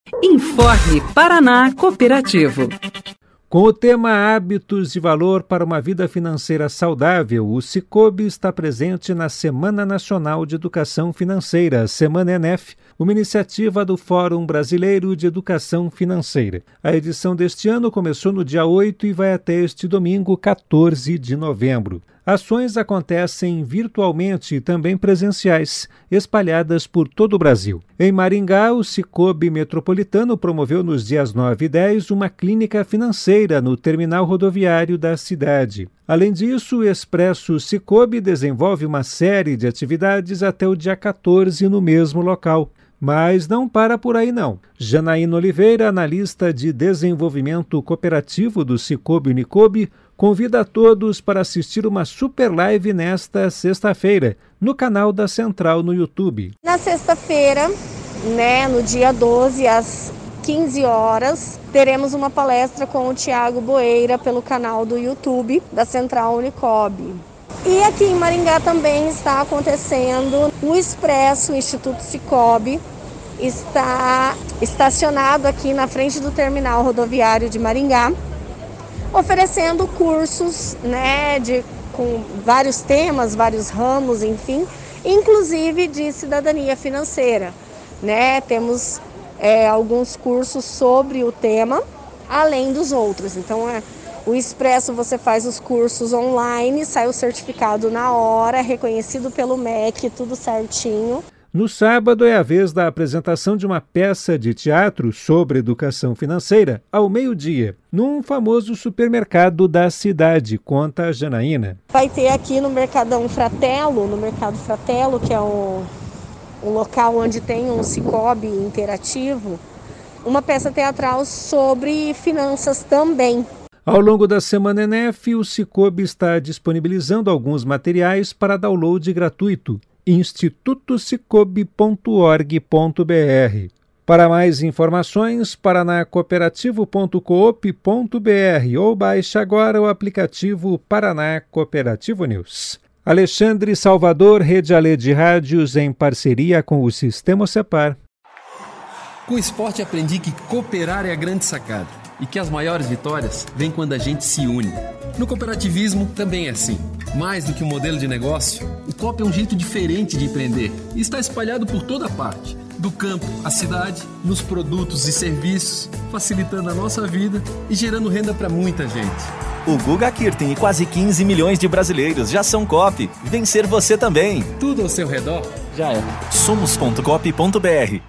Informe Paraná Cooperativo. Com o tema Hábitos de Valor para uma Vida Financeira Saudável, o Cicobi está presente na Semana Nacional de Educação Financeira, Semana ENEF, uma iniciativa do Fórum Brasileiro de Educação Financeira. A edição deste ano começou no dia 8 e vai até este domingo, 14 de novembro. Ações acontecem virtualmente e também presenciais, espalhadas por todo o Brasil. Em Maringá, o Cicobi Metropolitano promoveu nos dias 9 e 10 uma clínica financeira no terminal rodoviário da cidade. Além disso, o Expresso Cicobi desenvolve uma série de atividades até o dia 14 no mesmo local. Mas não para por aí não. Janaína Oliveira, analista de desenvolvimento cooperativo do Cicobi Unicobi, convida a todos para assistir uma super live nesta sexta-feira, no canal da Central no YouTube. Na sexta-feira, no dia 12, às 15 horas, teremos uma palestra com o Tiago Boeira pelo canal do YouTube da Central Unicobi. E aqui em Maringá também está acontecendo o Expresso, o Instituto Cicobi, está estacionado aqui na frente do terminal rodoviário de Maringá, oferecendo cursos, com vários temas, vários ramos, enfim, inclusive de cidadania financeira. Temos alguns cursos sobre o tema, além dos outros. Então, o Expresso você faz os cursos online, sai o certificado na hora, reconhecido pelo MEC, tudo certinho. No sábado é a vez da apresentação de uma peça de teatro sobre educação financeira, ao meio-dia, num famoso supermercado da cidade, conta a Janaína. Vai ter aqui no Mercado Fratello, que é um local onde tem um Cicobi interativo, uma peça teatral sobre finanças também. Ao longo da Semana ENEF, o Cicobi está disponibilizando alguns materiais para download gratuito. institutocicobi.org.br. Para mais informações, paranacooperativo.coop.br ou baixe agora o aplicativo Paraná Cooperativo News. Alexandre Salvador, Rede Alê de Rádios, em parceria com o Sistema Cepar. Com o esporte aprendi que cooperar é a grande sacada e que as maiores vitórias vêm quando a gente se une. No cooperativismo também é assim. Mais do que um modelo de negócio, o COP é um jeito diferente de empreender e está espalhado por toda parte, do campo à cidade, nos produtos e serviços, facilitando a nossa vida e gerando renda para muita gente. O Guga Kirten e quase 15 milhões de brasileiros já são COP. Vencer você também. Tudo ao seu redor já é. Somos.coop.br.